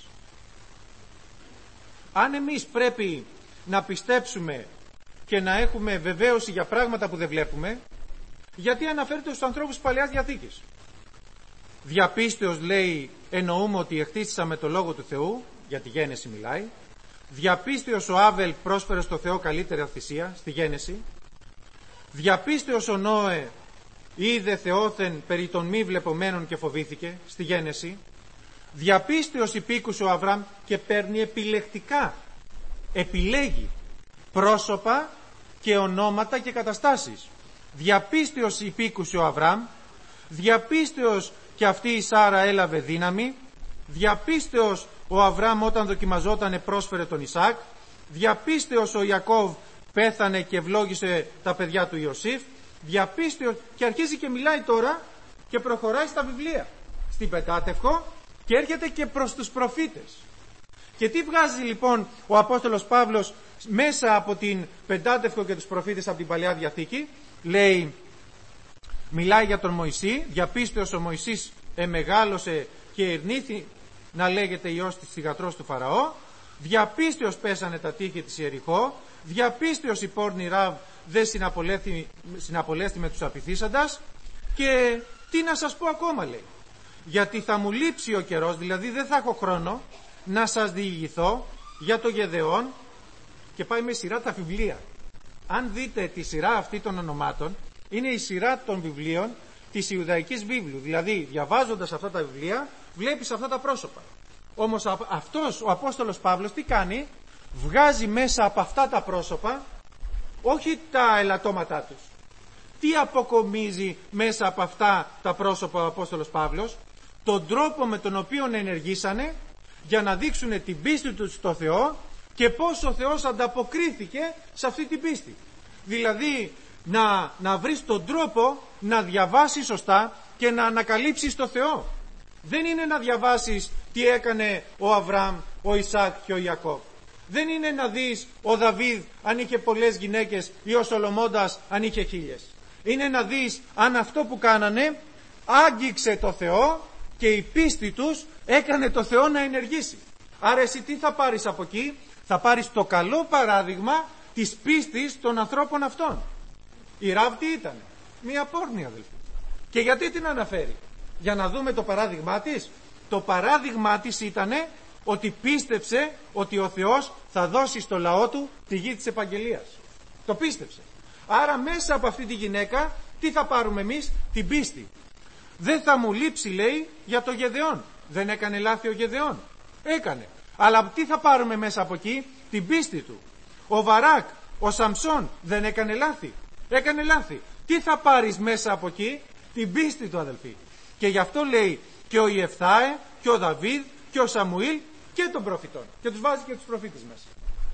Αν εμείς πρέπει να πιστέψουμε και να έχουμε βεβαίωση για πράγματα που δεν βλέπουμε, γιατί αναφέρεται στους ανθρώπους της Παλαιάς Διαθήκης? Διαπίστεως, λέει, εννοούμε ότι εχτίστησαμε το Λόγο του Θεού, για τη Γένεση μιλάει. Διαπίστεως ο Άβελ πρόσφερε στο Θεό καλύτερη θυσία, στη Γένεση. Διαπίστεως ο Νόε είδε Θεόθεν περί των μη βλεπομένων και φοβήθηκε, στη Γένεση. Διαπίστεως υπήκουσε ο Αβραάμ και παίρνει επιλεκτικά, επιλέγει πρόσωπα και ονόματα και καταστάσεις. διαπίστεως υπήκουσε ο Αβραάμ, διαπίστεως και αυτή η Σάρα έλαβε δύναμη, διαπίστεως ο Αβραάμ όταν δοκιμαζόταν πρόσφερε τον Ισαάκ, διαπίστεως ο Ιακώβ πέθανε και ευλόγησε τα παιδιά του Ιωσήφ, διαπίστεως, και αρχίζει και μιλάει τώρα και προχωράει στα βιβλία, στην Πεντάτευκο, και έρχεται και προς τους προφήτες. Και τι βγάζει λοιπόν ο Απόστολος Παύλος μέσα από την Πεντάτευκο και τους προφήτες από την Παλαιά Διαθήκη? Λέει, μιλάει για τον Μωυσή, διαπίστεως ο Μωυσής εμεγάλωσε και ερνήθη να λέγεται ιός της θυγατρός του Φαραώ, διαπίστεως πέσανε τα τείχη της Ιεριχώ, διαπίστεως η πόρνη Ραβ δεν συναπολέστη με τους απειθήσαντας. Και τι να σας πω ακόμα, λέει, γιατί θα μου λείψει ο καιρός, δηλαδή δεν θα έχω χρόνο να σας διηγηθώ για το Γεδεών, και πάει με σειρά τα βιβλία. Αν δείτε τη σειρά αυτή των ονομάτων, είναι η σειρά των βιβλίων της Ιουδαϊκής Βίβλου, δηλαδή διαβάζοντας αυτά τα βιβλία βλέπεις αυτά τα πρόσωπα. Όμως αυτός ο Απόστολος Παύλος τι κάνει? Βγάζει μέσα από αυτά τα πρόσωπα όχι τα ελαττώματά τους. Τι αποκομίζει μέσα από αυτά τα πρόσωπα ο Απόστολος Παύλος? Τον τρόπο με τον οποίο ενεργήσανε για να δείξουν την πίστη τους στο Θεό και πώς ο Θεός ανταποκρίθηκε σε αυτή την πίστη. Δηλαδή να, να βρεις τον τρόπο να διαβάσεις σωστά και να ανακαλύψεις το Θεό. Δεν είναι να διαβάσεις τι έκανε ο Αβραάμ, ο Ισαάκ και ο Ιακώβ. Δεν είναι να δεις ο Δαβίδ αν είχε πολλές γυναίκες ή ο Σολομώντας αν είχε χίλιες. Είναι να δεις αν αυτό που κάνανε άγγιξε το Θεό και η πίστη τους έκανε το Θεό να ενεργήσει. Άρα εσύ τι θα πάρεις από εκεί? Θα πάρεις το καλό παράδειγμα της πίστης των ανθρώπων αυτών. Η Ραβ τι ήταν? Μία πόρνη αδελφή. Και γιατί την αναφέρει? Για να δούμε το παράδειγμά της. Το παράδειγμά της ήταν ότι πίστεψε ότι ο Θεός θα δώσει στο λαό του τη γη της επαγγελίας. Το πίστεψε. Άρα μέσα από αυτή τη γυναίκα τι θα πάρουμε εμείς? Την πίστη. Δεν θα μου λείψει, λέει, για το Γεδεών. Δεν έκανε λάθη ο Γεδεών? Έκανε. Αλλά τι θα πάρουμε μέσα από εκεί? Την πίστη του. Ο Βαράκ, ο Σαμψόν δεν έκανε λάθη? Έκανε λάθη. Τι θα πάρεις μέσα από εκεί? Την πίστη του, αδελφοί. Και γι' αυτό λέει και ο Ιεφθάε και ο Δαβίδ και ο Σαμουήλ και τον προφητών. Και τους βάζει και τους προφήτες μέσα.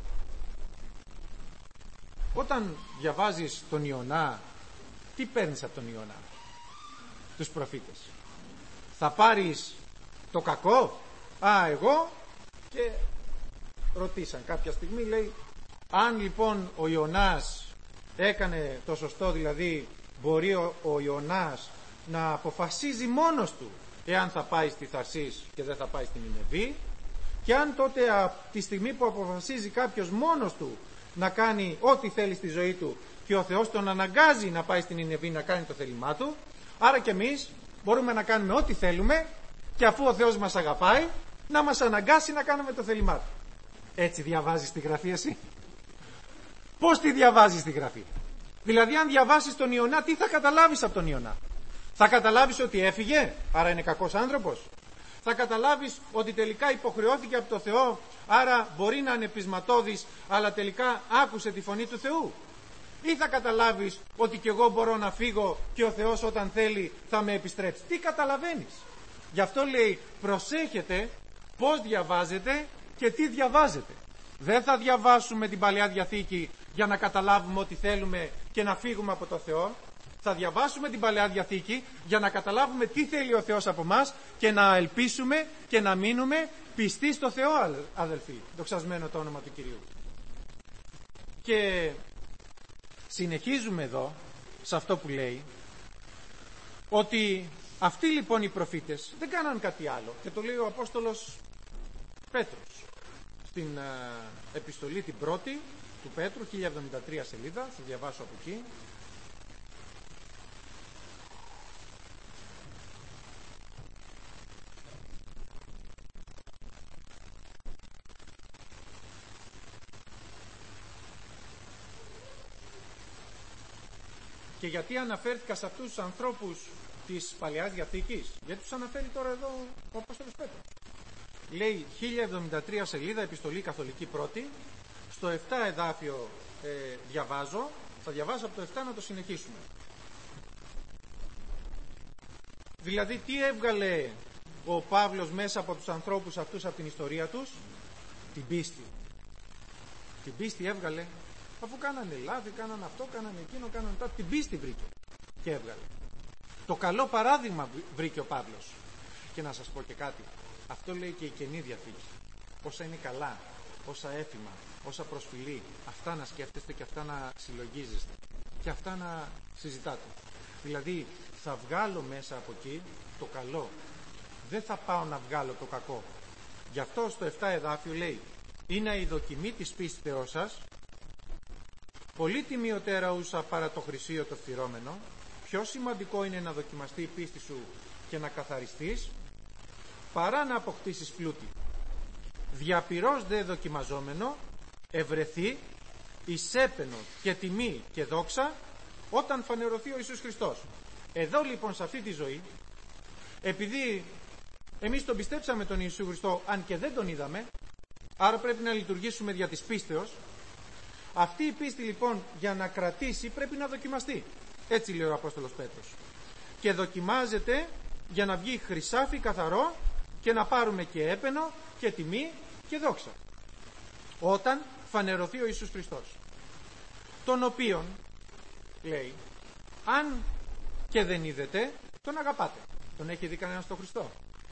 Όταν διαβάζεις τον Ιωνά, τι παίρνεις από τον Ιωνά? Τους προφήτες. Θα πάρεις το κακό? Α, εγώ. Και ρωτήσαν κάποια στιγμή, λέει, αν λοιπόν ο Ιωνάς έκανε το σωστό, δηλαδή μπορεί ο, ο Ιωνάς να αποφασίζει μόνος του εάν θα πάει στη Θαρσής και δεν θα πάει στην Νινεβή, και αν τότε από τη στιγμή που αποφασίζει κάποιος μόνος του να κάνει ό,τι θέλει στη ζωή του και ο Θεός τον αναγκάζει να πάει στην Νινεβή να κάνει το θέλημά του, άρα και εμείς μπορούμε να κάνουμε ό,τι θέλουμε και αφού ο Θεός μας αγαπάει να μας αναγκάσει να κάνουμε το θέλημά του. Έτσι διαβάζεις τη Γραφή εσύ? Πώς τη διαβάζεις τη Γραφή? Δηλαδή αν διαβάσεις τον Ιωνά, τι θα καταλάβεις από τον Ιωνά? Θα καταλάβεις ότι έφυγε, άρα είναι κακός άνθρωπος? Θα καταλάβεις ότι τελικά υποχρεώθηκε από το Θεό, άρα μπορεί να είναι πεισματώδης, αλλά τελικά άκουσε τη φωνή του Θεού? Ή θα καταλάβεις ότι κι εγώ μπορώ να φύγω και ο Θεός όταν θέλει θα με επιστρέψει? Τι καταλαβαίνεις? Γι' αυτό λέει προσέχετε πώς διαβάζετε και τι διαβάζετε. Δεν θα διαβάσουμε την Παλαιά Διαθήκη για να καταλάβουμε ό,τι θέλουμε και να φύγουμε από το Θεό. Θα διαβάσουμε την Παλαιά Διαθήκη για να καταλάβουμε τι θέλει ο Θεός από μας και να ελπίσουμε και να μείνουμε πιστοί στο Θεό, αδελφοί. Δοξασμένο το όνομα του Κυρίου. Και συνεχίζουμε εδώ σε αυτό που λέει ότι αυτοί λοιπόν οι προφήτες δεν κάναν κάτι άλλο, και το λέει ο Απόστολος Πέτρος στην uh, επιστολή την πρώτη του Πέτρου, χίλια εβδομήντα τρία σελίδα, θα διαβάσω από εκεί. Και γιατί αναφέρθηκα σε αυτούς τους ανθρώπους της Παλαιάς Διαθήκης? Γιατί τους αναφέρει τώρα εδώ ο Απόστολος Πέτρος. Λέει χίλια εβδομήντα τρία σελίδα, επιστολή καθολική πρώτη, στο επτά εδάφιο ε, διαβάζω, θα διαβάσω από το επτά να το συνεχίσουμε. Δηλαδή τι έβγαλε ο Παύλος μέσα από τους ανθρώπους αυτούς, από την ιστορία τους? Την πίστη. Την πίστη έβγαλε. Αφού κάνανε λάθη, κάνανε αυτό, κάνανε εκείνο, κάνανε τα, την πίστη βρήκε και έβγαλε. Το καλό παράδειγμα βρήκε ο Παύλος. Και να σας πω και κάτι. Αυτό λέει και η Καινή Διαθήκη. Όσα είναι καλά, όσα έθιμα, όσα προσφυλή, αυτά να σκέφτεστε και αυτά να συλλογίζεστε και αυτά να συζητάτε. Δηλαδή θα βγάλω μέσα από εκεί το καλό. Δεν θα πάω να βγάλω το κακό. Γι' αυτό στο επτά εδάφιο λέει: είναι η δοκιμή της πίστεώς σας πολύ τιμιωτέρα ούσα παρά το χρυσίο το φθυρώμενο. Πιο σημαντικό είναι να δοκιμαστεί η πίστη σου και να καθαριστείς παρά να αποκτήσεις πλούτη. Διαπυρός δε δοκιμαζόμενο ευρεθεί εις έπαινο και τιμή και δόξα όταν φανερωθεί ο Ιησούς Χριστός. Εδώ λοιπόν σε αυτή τη ζωή, επειδή εμείς τον πιστέψαμε τον Ιησού Χριστό, αν και δεν τον είδαμε, άρα πρέπει να λειτουργήσουμε δια της πίστεως, αυτή η πίστη λοιπόν για να κρατήσει πρέπει να δοκιμαστεί. Έτσι λέει ο Απόστολος Πέτρος. Και δοκιμάζεται για να βγει χρυσάφι καθαρό και να πάρουμε και έπαινο και τιμή και δόξα όταν φανερωθεί ο Ιησούς Χριστός, τον οποίον λέει αν και δεν είδετε τον αγαπάτε. Τον έχει δει κανένας τον Χριστό?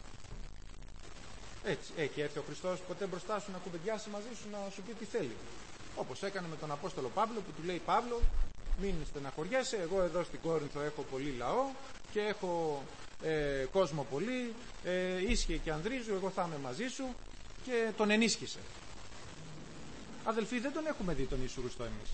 Έτσι έχει έρθει ο Χριστός ποτέ μπροστά σου να κουβεντιάσει μαζί σου, να σου πει τι θέλει? Όπως έκανε με τον Απόστολο Παύλο που του λέει: Παύλο, μην στεναχωριέσαι, εγώ εδώ στην Κόρινθο έχω πολύ λαό και έχω ε, κόσμο πολύ, ε, ίσχυε και ανδρίζου, εγώ θα είμαι μαζί σου, και τον ενίσχυσε. Αδελφοί, δεν τον έχουμε δει τον Ιησού Χριστό εμείς.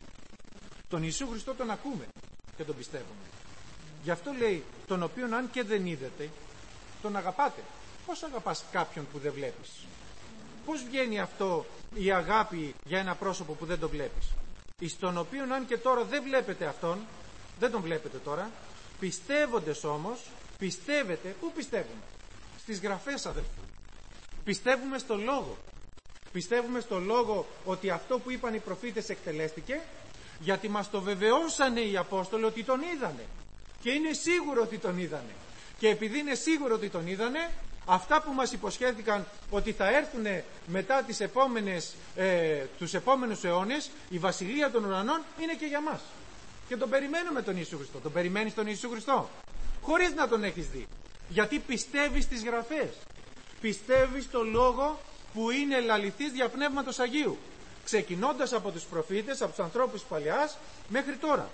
Τον Ιησού Χριστό τον ακούμε και τον πιστεύουμε. Γι' αυτό λέει: τον οποίον αν και δεν είδετε τον αγαπάτε. Πώς αγαπάς κάποιον που δεν βλέπεις? Πώς βγαίνει αυτό η αγάπη για ένα πρόσωπο που δεν το βλέπεις? Εις τον οποίον αν και τώρα δεν βλέπετε αυτόν, δεν τον βλέπετε τώρα, πιστεύοντες όμως, πιστεύετε, πού πιστεύουμε? Στις γραφές, αδελφοί. Πιστεύουμε στο λόγο. Πιστεύουμε στο λόγο ότι αυτό που είπαν οι προφήτες εκτελέστηκε, γιατί μας το βεβαιώσανε οι Απόστολοι ότι τον είδανε. Και είναι σίγουρο ότι τον είδανε. Και επειδή είναι σίγουρο ότι τον είδανε, αυτά που μας υποσχέθηκαν ότι θα έρθουν μετά τις επόμενες, ε, τους επόμενους αιώνες, η Βασιλεία των Ουρανών, είναι και για μας. Και τον περιμένουμε τον Ιησού Χριστό. Τον περιμένεις τον Ιησού Χριστό χωρίς να τον έχεις δει? Γιατί πιστεύεις στις γραφές. Πιστεύεις στο λόγο που είναι λαληθής δια Πνεύματος Αγίου, ξεκινώντας από τους προφήτες, από τους ανθρώπους της Παλαιάς μέχρι τώρα.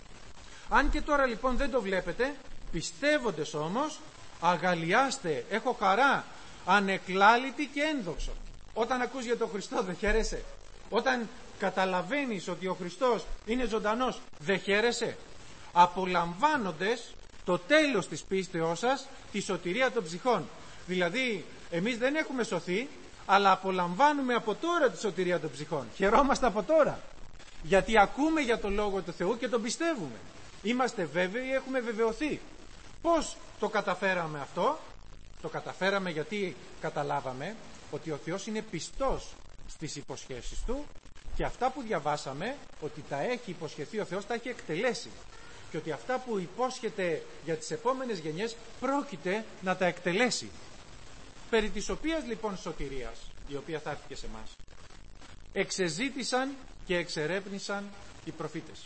Αν και τώρα λοιπόν δεν το βλέπετε, πιστεύοντες όμως αγαλιάστε, έχω χαρά ανεκλάλητη και ένδοξο. Όταν ακούς για τον Χριστό δεν χαίρεσαι? Όταν καταλαβαίνεις ότι ο Χριστός είναι ζωντανός δεν χαίρεσαι? Απολαμβάνοντες το τέλος της πίστεώς σας, τη σωτηρία των ψυχών. Δηλαδή εμείς δεν έχουμε σωθεί, αλλά απολαμβάνουμε από τώρα τη σωτηρία των ψυχών. Χαιρόμαστε από τώρα, γιατί ακούμε για τον Λόγο του Θεού και τον πιστεύουμε. Είμαστε βέβαιοι, έχουμε βεβαιωθεί. Πώς το καταφέραμε αυτό? Το καταφέραμε γιατί καταλάβαμε ότι ο Θεός είναι πιστός στις υποσχέσεις Του και αυτά που διαβάσαμε ότι τα έχει υποσχεθεί ο Θεός, τα έχει εκτελέσει. Και ότι αυτά που υπόσχεται για τις επόμενες γενιές πρόκειται να τα εκτελέσει. Περί της οποίας λοιπόν σωτηρίας, η οποία θα έρθει και σε εμάς, εξεζήτησαν και εξερεύνησαν οι προφήτες.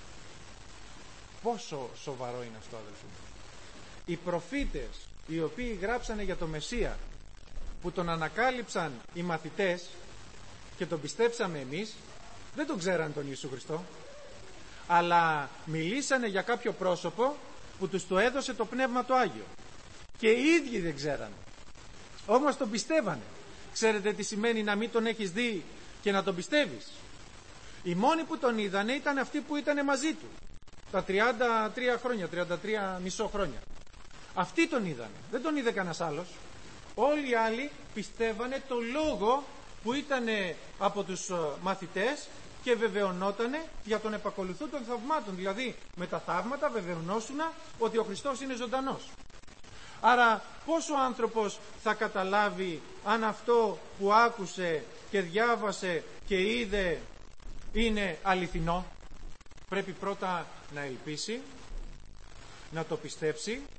Πόσο σοβαρό είναι αυτό, αδελφοί μου? Οι προφήτες οι οποίοι γράψανε για το Μεσσία, που τον ανακάλυψαν οι μαθητές και τον πιστέψαμε εμείς, δεν τον ξέραν τον Ιησού Χριστό, αλλά μιλήσανε για κάποιο πρόσωπο που τους το έδωσε το Πνεύμα το Άγιο και οι ίδιοι δεν ξέρανε, όμως τον πιστεύανε. Ξέρετε τι σημαίνει να μην τον έχεις δει και να τον πιστεύεις? Οι μόνοι που τον είδανε ήταν αυτοί που ήταν μαζί του τα τριάντα τρία χρόνια, τριάντα τρία μισό χρόνια. Αυτοί τον είδανε, δεν τον είδε κανένας άλλος. Όλοι οι άλλοι πιστεύανε το λόγο που ήταν από τους μαθητές και βεβαιωνότανε για τον επακολουθούν των θαυμάτων. Δηλαδή με τα θαύματα βεβαιωνόσουνα ότι ο Χριστός είναι ζωντανός. Άρα πώς ο άνθρωπος θα καταλάβει αν αυτό που άκουσε και διάβασε και είδε είναι αληθινό? Πρέπει πρώτα να ελπίσει, να το πιστέψει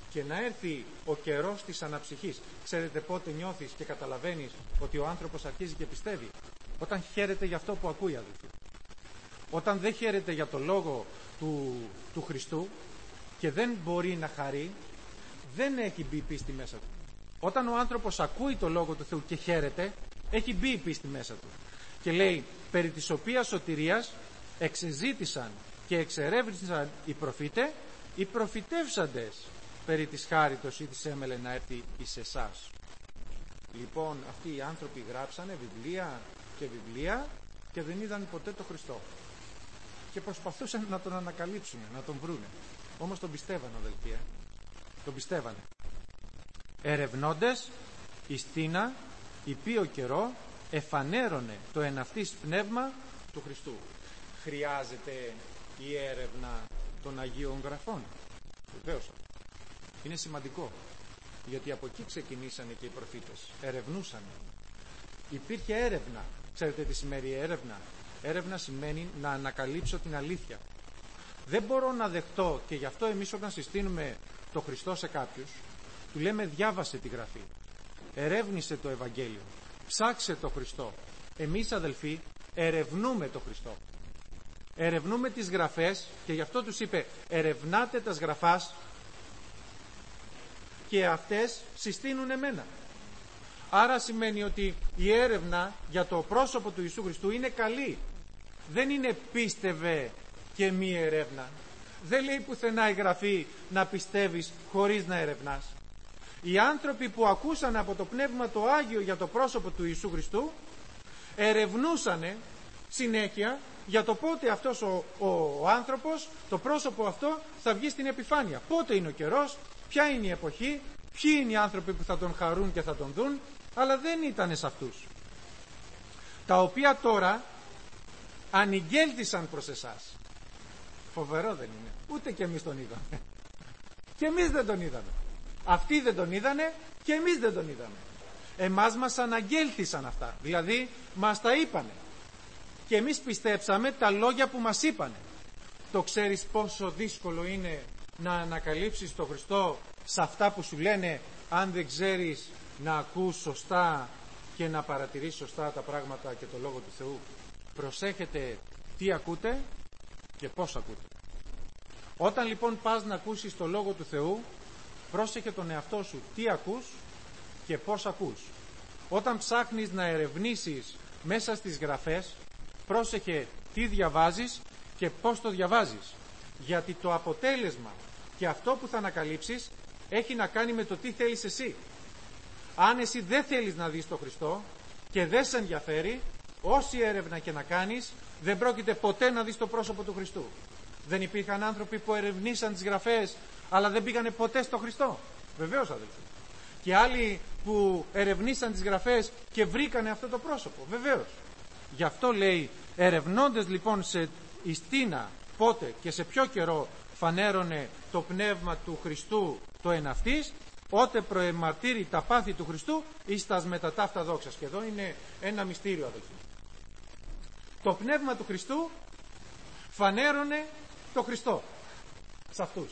και να έρθει ο καιρός της αναψυχής. Ξέρετε πότε νιώθεις και καταλαβαίνεις ότι ο άνθρωπος αρχίζει και πιστεύει? Όταν χαίρεται για αυτό που ακούει, αδελφοί. Όταν δεν χαίρεται για το λόγο του, του Χριστού και δεν μπορεί να χαρεί, δεν έχει μπει η πίστη μέσα του. Όταν ο άνθρωπος ακούει το λόγο του Θεού και χαίρεται, έχει μπει η πίστη μέσα του. Και λέει, περί της οποίας σωτηρίας εξεζήτησαν και εξερεύνησαν οι προφήτε, οι προφητεύσαντες περί της χάριτος ή της έμελε να έρθει εις εσάς. Λοιπόν, αυτοί οι άνθρωποι γράψανε βιβλία και βιβλία και δεν είδαν ποτέ τον Χριστό. Και προσπαθούσαν να τον ανακαλύψουν, να τον βρούνε. Όμως τον πιστεύανε, αδελφοί, ε? τον πιστεύανε. Ερευνώντες εις τίνα, υπή ο καιρό, εφανέρωνε το εναυτής πνεύμα του Χριστού. Χρειάζεται η έρευνα των Αγίων Γραφών. Βεβαίως. Είναι σημαντικό. Γιατί από εκεί ξεκινήσανε και οι προφήτες. Ερευνούσαν. Υπήρχε έρευνα. Ξέρετε τι σημαίνει έρευνα? Έρευνα σημαίνει να ανακαλύψω την αλήθεια. Δεν μπορώ να δεχτώ, και γι' αυτό εμείς όταν συστήνουμε το Χριστό σε κάποιους, του λέμε διάβασε τη Γραφή, ερεύνησε το Ευαγγέλιο, ψάξε το Χριστό. Εμείς, αδελφοί, ερευνούμε το Χριστό. Ερευνούμε τις Γραφές και γι' αυτό τους είπε ερευνάτε τας Γραφάς και αυτές συστήνουν εμένα. Άρα σημαίνει ότι η έρευνα για το πρόσωπο του Ιησού Χριστού είναι καλή. Δεν είναι πίστευε και μη ερεύνα. Δεν λέει πουθενά η Γραφή να πιστεύεις χωρίς να ερευνάς. Οι άνθρωποι που ακούσαν από το Πνεύμα το Άγιο για το πρόσωπο του Ιησού Χριστού ερευνούσανε συνέχεια για το πότε αυτός ο, ο, ο άνθρωπος, το πρόσωπο αυτό θα βγει στην επιφάνεια. Πότε είναι ο καιρός, ποια είναι η εποχή, ποιοι είναι οι άνθρωποι που θα τον χαρούν και θα τον δουν, αλλά δεν ήταν σε αυτούς. Τα οποία τώρα ανηγγέλτησαν προς εσάς. Φοβερό δεν είναι? Ούτε και εμείς τον είδαμε. Και εμείς δεν τον είδαμε. Αυτοί δεν τον είδανε και εμείς δεν τον είδαμε. Εμάς μας αναγγέλθησαν αυτά. Δηλαδή μας τα είπανε. Και εμείς πιστέψαμε τα λόγια που μας είπανε. Το ξέρεις πόσο δύσκολο είναι να ανακαλύψεις τον Χριστό σε αυτά που σου λένε, αν δεν ξέρεις να ακούς σωστά και να παρατηρείς σωστά τα πράγματα και το Λόγο του Θεού. Προσέχετε τι ακούτε και πώς ακούτε. Όταν λοιπόν πας να ακούσεις το Λόγο του Θεού, πρόσεχε τον εαυτό σου τι ακούς και πώς ακούς. Όταν ψάχνεις να ερευνήσεις μέσα στις Γραφές, πρόσεχε τι διαβάζεις και πώς το διαβάζεις. Γιατί το αποτέλεσμα και αυτό που θα ανακαλύψεις έχει να κάνει με το τι θέλεις εσύ. Αν εσύ δεν θέλεις να δεις τον Χριστό και δεν σε ενδιαφέρει, όση έρευνα και να κάνεις, δεν πρόκειται ποτέ να δεις το πρόσωπο του Χριστού. Δεν υπήρχαν άνθρωποι που ερευνήσαν τις Γραφές αλλά δεν πήγανε ποτέ στο Χριστό? Βεβαίως, αδελφοί. Και άλλοι που ερευνήσαν τις Γραφές και βρήκανε αυτό το πρόσωπο? Βεβαίως. Γι' αυτό λέει, ερευνώντες λοιπόν σε ιστίνα πότε και σε ποιο καιρό φανέρωνε το πνεύμα του Χριστού το εναυτής, ότε προεμαρτύρει τα πάθη του Χριστού εις τας μετά ταύτα δόξας. Και εδώ είναι ένα μυστήριο, αδελφοί. Το πνεύμα του Χριστού φανέρωνε το Χριστό σε αυτούς.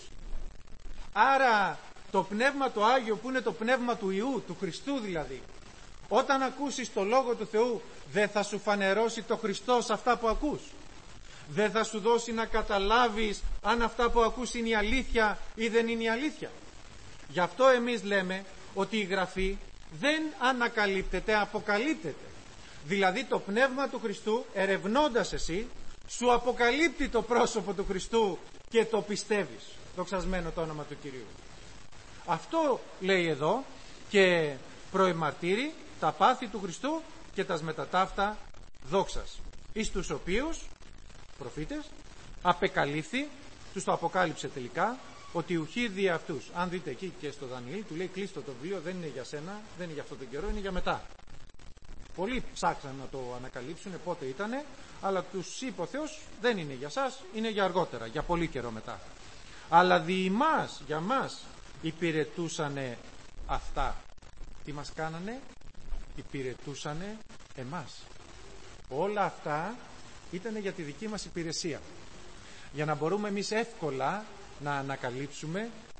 Άρα το πνεύμα το Άγιο, που είναι το πνεύμα του Ιού, του Χριστού δηλαδή, όταν ακούσεις το Λόγο του Θεού, δεν θα σου φανερώσει το Χριστό σε αυτά που ακούς? Δεν θα σου δώσει να καταλάβεις αν αυτά που ακούς είναι η αλήθεια ή δεν είναι η αλήθεια? Γι' αυτό εμείς λέμε ότι η Γραφή δεν ανακαλύπτεται, αποκαλύπτεται. Δηλαδή το πνεύμα του Χριστού, ερευνώντας εσύ, σου αποκαλύπτει το πρόσωπο του Χριστού και το πιστεύεις. Δοξασμένο το όνομα του Κυρίου. Αυτό λέει εδώ, και προεμαρτύρει τα πάθη του Χριστού και τας μετά ταύτα δόξας, εις τους οποίους προφήτες απεκαλύφθη, τους το αποκάλυψε τελικά, ότι ουχή δια αυτούς. Αν δείτε εκεί και στο Δανιήλ, του λέει κλείστο το βιβλίο, δεν είναι για σένα, δεν είναι για αυτό τον καιρό, είναι για μετά. Πολλοί ψάξαν να το ανακαλύψουν πότε ήτανε, αλλά τους είπε ο Θεός, δεν είναι για σας, είναι για αργότερα, για πολύ καιρό μετά. Αλλά δι' μας, για μας υπηρετούσανε αυτά. Τι μας κάνανε? Υπηρετούσανε εμάς. Όλα αυτά ήταν για τη δική μας υπηρεσία. Για να μπορούμε εμείς εύκολα να ανακαλύψουμε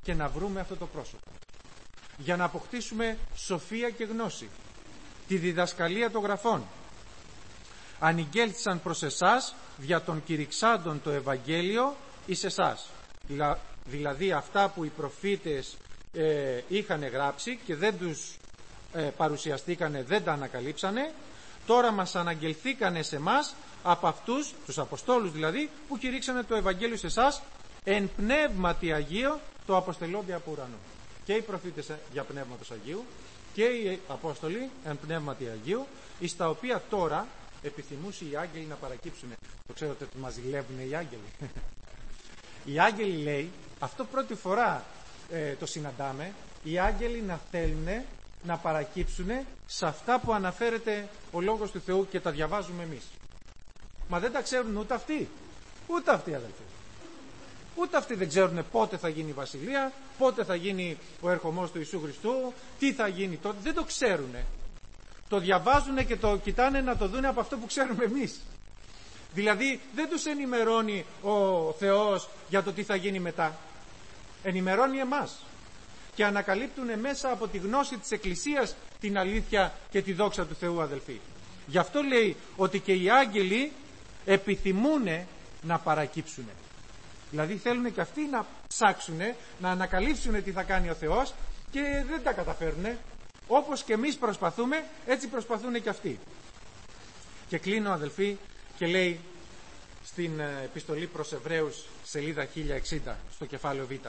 και να βρούμε αυτό το πρόσωπο. Για να αποκτήσουμε σοφία και γνώση, τη διδασκαλία των γραφών. Ανηγγέλθησαν προς εσάς δια των κηρυξάντων το Ευαγγέλιο εις εσάς. Δηλαδή αυτά που οι προφήτες ε, είχαν γράψει και δεν τους ε, παρουσιαστήκανε, δεν τα ανακαλύψανε, τώρα μας αναγγελθήκανε σε εμάς από αυτούς, τους Αποστόλους δηλαδή, που κηρύξανε το Ευαγγέλιο σε εσάς εν πνεύματι Αγίο το αποστελόνται από ουρανό. Και οι προφήτες για πνεύματος Αγίου και οι Απόστολοι εν πνεύματι Αγίου, εις τα οποία τώρα επιθυμούσε οι άγγελοι να παρακύψουν. Το ξέρετε ότι μας ζηλεύουν οι άγγελοι. Οι άγγελοι, λέει, αυτό πρώτη φορά ε, το συναντάμε, οι άγγελοι να θέλουν να παρακύψουν σε αυτά που αναφέρεται ο Λόγος του Θεού και τα διαβάζουμε εμείς. Μα δεν τα ξέρουν ούτε αυτοί. Ούτε αυτοί, αδελφοί. Ούτε αυτοί δεν ξέρουν πότε θα γίνει η Βασιλεία, πότε θα γίνει ο ερχομός του Ιησού Χριστού, τι θα γίνει τότε. Δεν το ξέρουν. Το διαβάζουν και το κοιτάνε να το δουν από αυτό που ξέρουμε εμείς. Δηλαδή δεν τους ενημερώνει ο Θεός για το τι θα γίνει μετά. Ενημερώνει εμάς. Και ανακαλύπτουν μέσα από τη γνώση της Εκκλησίας την αλήθεια και τη δόξα του Θεού, αδελφοί. Γι' αυτό λέει ότι και οι άγγελοι επιθυμούν να παρακύψουν. Δηλαδή θέλουν και αυτοί να ψάξουν, να ανακαλύψουν τι θα κάνει ο Θεός και δεν τα καταφέρουν. Όπως και εμείς προσπαθούμε, έτσι προσπαθούν και αυτοί. Και κλείνω, αδελφοί, και λέει στην επιστολή προς Εβραίους, σελίδα χίλια εξήντα, στο κεφάλαιο Β.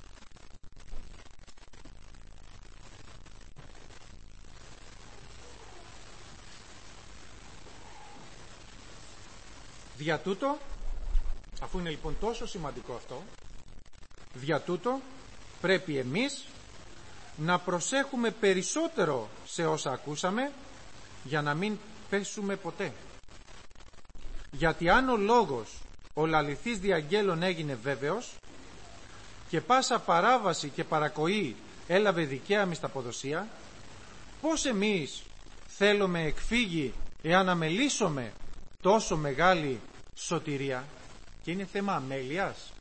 Δια τούτο, αφού είναι λοιπόν τόσο σημαντικό αυτό, δια τούτο πρέπει εμείς να προσέχουμε περισσότερο σε όσα ακούσαμε, για να μην πέσουμε ποτέ. Γιατί αν ο λόγος ο λαληθής διαγγέλων έγινε βέβαιος και πάσα παράβαση και παρακοή έλαβε δικαία μισθαποδοσία, πώς εμείς θέλουμε εκφύγει εάν αμελήσουμε τόσο μεγάλη σωτηρία? Και είναι θέμα αμέλειας.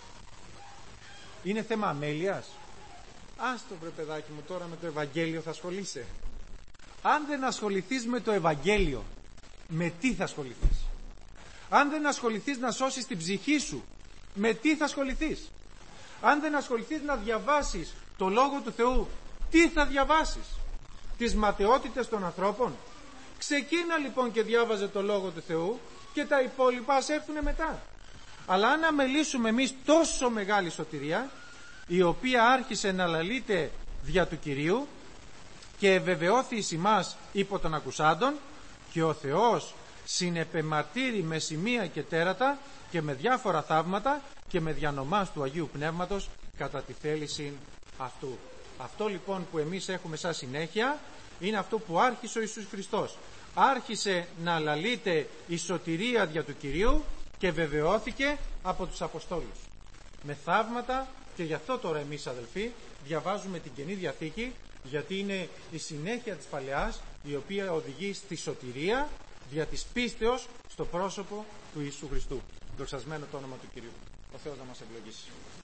Είναι θέμα αμέλειας. Άστο βρε παιδάκι μου, τώρα με το Ευαγγέλιο θα ασχολείσαι. Αν δεν ασχοληθείς με το Ευαγγέλιο, με τι θα ασχοληθείς? Αν δεν ασχοληθείς να σώσεις την ψυχή σου, με τι θα ασχοληθείς? Αν δεν ασχοληθείς να διαβάσεις το Λόγο του Θεού, τι θα διαβάσεις? Τις ματαιότητες των ανθρώπων? Ξεκίνα λοιπόν και διάβαζε το Λόγο του Θεού και τα υπόλοιπα ας έρθουν μετά. Αλλά αν αμελήσουμε εμείς τόσο μεγάλη σωτηρία, η οποία άρχισε να λαλείται δια του Κυρίου και ευεβεβαιώθη εις ημάς υπό των ακουσάντων, και ο Θεός συνεπεμαρτύρει με σημεία και τέρατα και με διάφορα θαύματα και με διανομάς του Αγίου Πνεύματος κατά τη θέληση αυτού. Αυτό λοιπόν που εμείς έχουμε σαν συνέχεια είναι αυτό που άρχισε ο Ιησούς Χριστός. Άρχισε να λαλείται η σωτηρία δια του Κυρίου και βεβαιώθηκε από τους Αποστόλους με θαύματα. Και γι' αυτό τώρα εμείς, αδελφοί, διαβάζουμε την Καινή Διαθήκη, γιατί είναι η συνέχεια της Παλαιάς, η οποία οδηγεί στη σωτηρία δια της πίστεως στο πρόσωπο του Ιησού Χριστού. Δοξασμένο το όνομα του Κυρίου. Ο Θεός να μας ευλογήσει.